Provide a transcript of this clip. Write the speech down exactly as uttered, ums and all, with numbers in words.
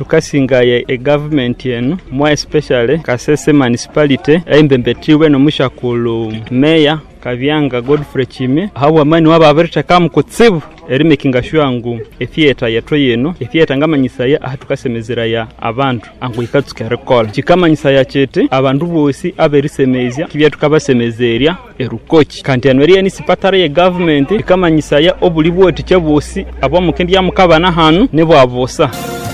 tukasingaye e government yenu more especially Kasese municipality aimbembetiwe no mushakulu mayor Kavyanga Godfrey Chime hawa mani waba aberita kam kutsibu eri making sure ngu etheater yatwe yeno etheater ngamanyisa ya ahatukasemezera ya abantu angu ikatsuka recall chikamanyisa ya chete abantu bosi aberisemezya kibya tukabasemezerya erukochi kandi anweri ni sipatara ya government ikamanyisa ya obulibwo tiche bosi abo mukendi ya mukabana hanu nebo avosa